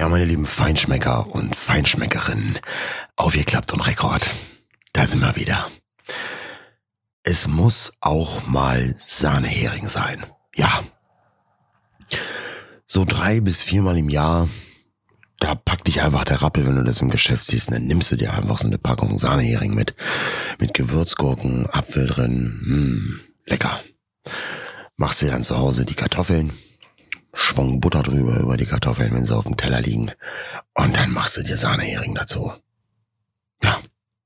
Ja, meine lieben Feinschmecker und Feinschmeckerinnen, aufgeklappt und Rekord. Da sind wir wieder. Es muss auch mal Sahnehering sein. Ja. So 3 bis 4 Mal im Jahr, da packt dich einfach der Rappel, wenn du das im Geschäft siehst. Dann nimmst du dir einfach so eine Packung Sahnehering mit Gewürzgurken, Apfel drin. Lecker. Machst dir dann zu Hause die Kartoffeln, Schwung Butter drüber über die Kartoffeln, wenn sie auf dem Teller liegen. Und dann machst du dir Sahnehering dazu. Ja.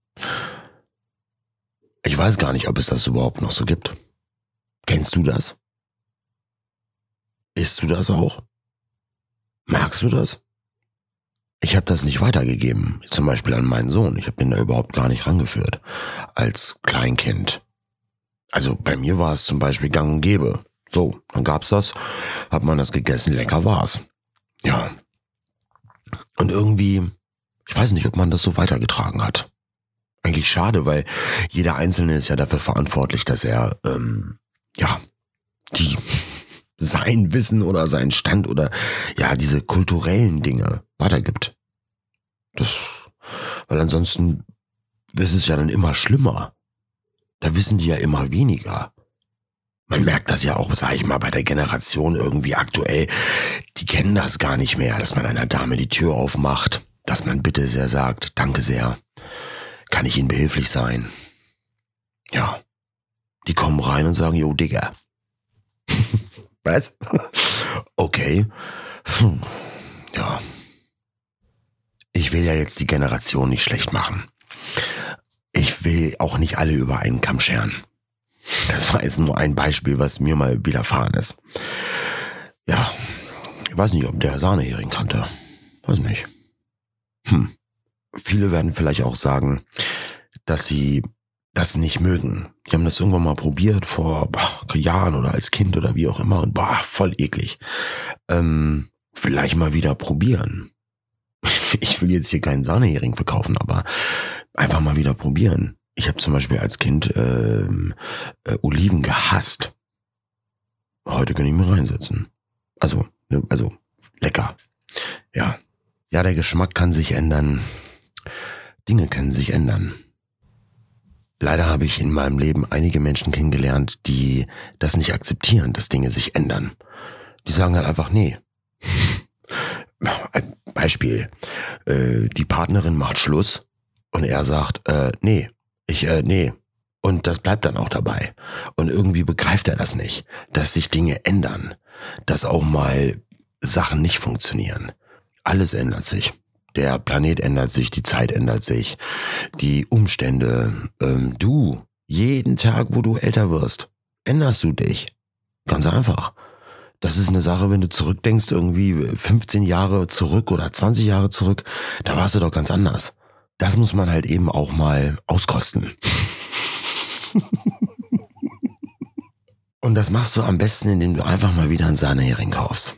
Ich weiß gar nicht, ob es das überhaupt noch so gibt. Kennst du das? Isst du das auch? Magst du das? Ich habe das nicht weitergegeben, zum Beispiel an meinen Sohn. Ich habe den da überhaupt gar nicht rangeführt, als Kleinkind. Also bei mir war es zum Beispiel gang und gäbe. So, dann gab's das, hat man das gegessen, lecker war's. Ja. Und irgendwie, ich weiß nicht, ob man das so weitergetragen hat. Eigentlich schade, weil jeder Einzelne ist ja dafür verantwortlich, dass er, sein Wissen oder seinen Stand oder ja, diese kulturellen Dinge weitergibt. Weil ansonsten ist es ja dann immer schlimmer. Da wissen die ja immer weniger. Man merkt das ja auch, sag ich mal, bei der Generation irgendwie aktuell. Die kennen das gar nicht mehr, dass man einer Dame die Tür aufmacht, dass man bitte sehr sagt, danke sehr, kann ich Ihnen behilflich sein? Ja, die kommen rein und sagen, jo, Digga. Was? Okay. Ja. Ich will ja jetzt die Generation nicht schlecht machen. Ich will auch nicht alle über einen Kamm scheren. Das war jetzt nur ein Beispiel, was mir mal widerfahren ist. Ja, ich weiß nicht, ob der Sahnehering kannte. Weiß nicht. Viele werden vielleicht auch sagen, dass sie das nicht mögen. Die haben das irgendwann mal probiert vor Jahren oder als Kind oder wie auch immer und voll eklig. Vielleicht mal wieder probieren. Ich will jetzt hier keinen Sahnehering verkaufen, aber einfach mal wieder probieren. Ich habe zum Beispiel als Kind Oliven gehasst. Heute kann ich mir reinsetzen. Also lecker. Ja. Ja, der Geschmack kann sich ändern. Dinge können sich ändern. Leider habe ich in meinem Leben einige Menschen kennengelernt, die das nicht akzeptieren, dass Dinge sich ändern. Die sagen halt einfach, nee. Ein Beispiel. Die Partnerin macht Schluss und er sagt, nee. Nee. Und das bleibt dann auch dabei. Und irgendwie begreift er das nicht, dass sich Dinge ändern, dass auch mal Sachen nicht funktionieren. Alles ändert sich. Der Planet ändert sich, die Zeit ändert sich, die Umstände. Jeden Tag, wo du älter wirst, änderst du dich. Ganz einfach. Das ist eine Sache, wenn du zurückdenkst, irgendwie 15 Jahre zurück oder 20 Jahre zurück, da warst du doch ganz anders. Das muss man halt eben auch mal auskosten. Und das machst du am besten, indem du einfach mal wieder einen Sahnehering kaufst.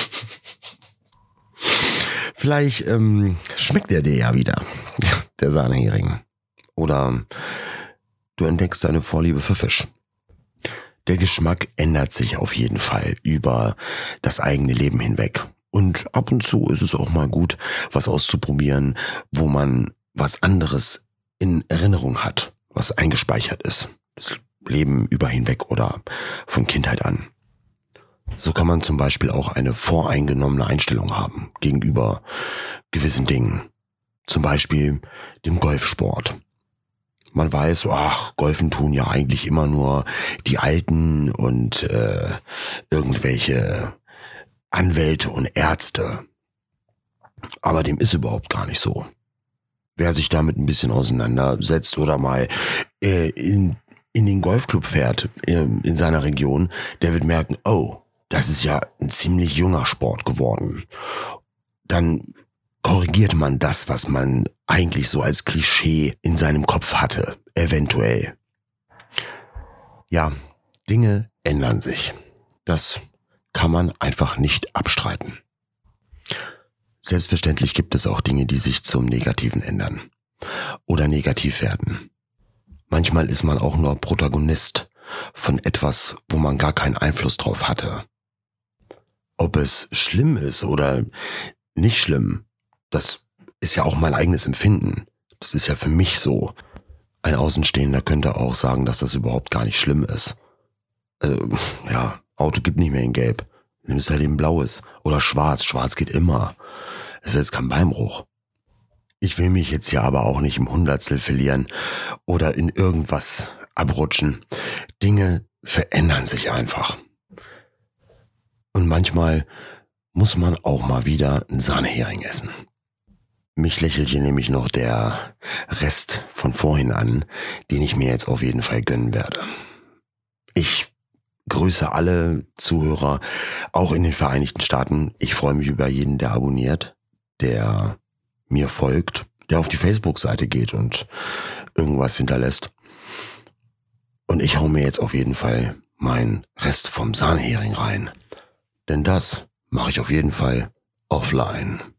Vielleicht schmeckt der dir ja wieder, der Sahnehering. Oder du entdeckst deine Vorliebe für Fisch. Der Geschmack ändert sich auf jeden Fall über das eigene Leben hinweg. Und ab und zu ist es auch mal gut, was auszuprobieren, wo man was anderes in Erinnerung hat, was eingespeichert ist. Das Leben über hinweg oder von Kindheit an. So kann man zum Beispiel auch eine voreingenommene Einstellung haben gegenüber gewissen Dingen. Zum Beispiel dem Golfsport. Man weiß, Golfen tun ja eigentlich immer nur die Alten und irgendwelche Anwälte und Ärzte. Aber dem ist überhaupt gar nicht so. Wer sich damit ein bisschen auseinandersetzt oder mal in den Golfclub fährt in seiner Region, der wird merken, das ist ja ein ziemlich junger Sport geworden. Dann korrigiert man das, was man eigentlich so als Klischee in seinem Kopf hatte, eventuell. Ja, Dinge ändern sich. Das kann man einfach nicht abstreiten. Selbstverständlich gibt es auch Dinge, die sich zum Negativen ändern oder negativ werden. Manchmal ist man auch nur Protagonist von etwas, wo man gar keinen Einfluss drauf hatte. Ob es schlimm ist oder nicht schlimm. Das ist ja auch mein eigenes Empfinden. Das ist ja für mich so. Ein Außenstehender könnte auch sagen, dass das überhaupt gar nicht schlimm ist. Ja, Auto gibt nicht mehr in Gelb. Nimmst halt eben Blaues oder Schwarz. Schwarz geht immer. Ist jetzt kein Beinbruch. Ich will mich jetzt hier aber auch nicht im Hundertstel verlieren oder in irgendwas abrutschen. Dinge verändern sich einfach. Und manchmal muss man auch mal wieder einen Sahnehering essen. Mich lächelt hier nämlich noch der Rest von vorhin an, den ich mir jetzt auf jeden Fall gönnen werde. Ich grüße alle Zuhörer, auch in den Vereinigten Staaten. Ich freue mich über jeden, der abonniert, der mir folgt, der auf die Facebook-Seite geht und irgendwas hinterlässt. Und ich hau mir jetzt auf jeden Fall meinen Rest vom Sahnehering rein. Denn das mache ich auf jeden Fall offline.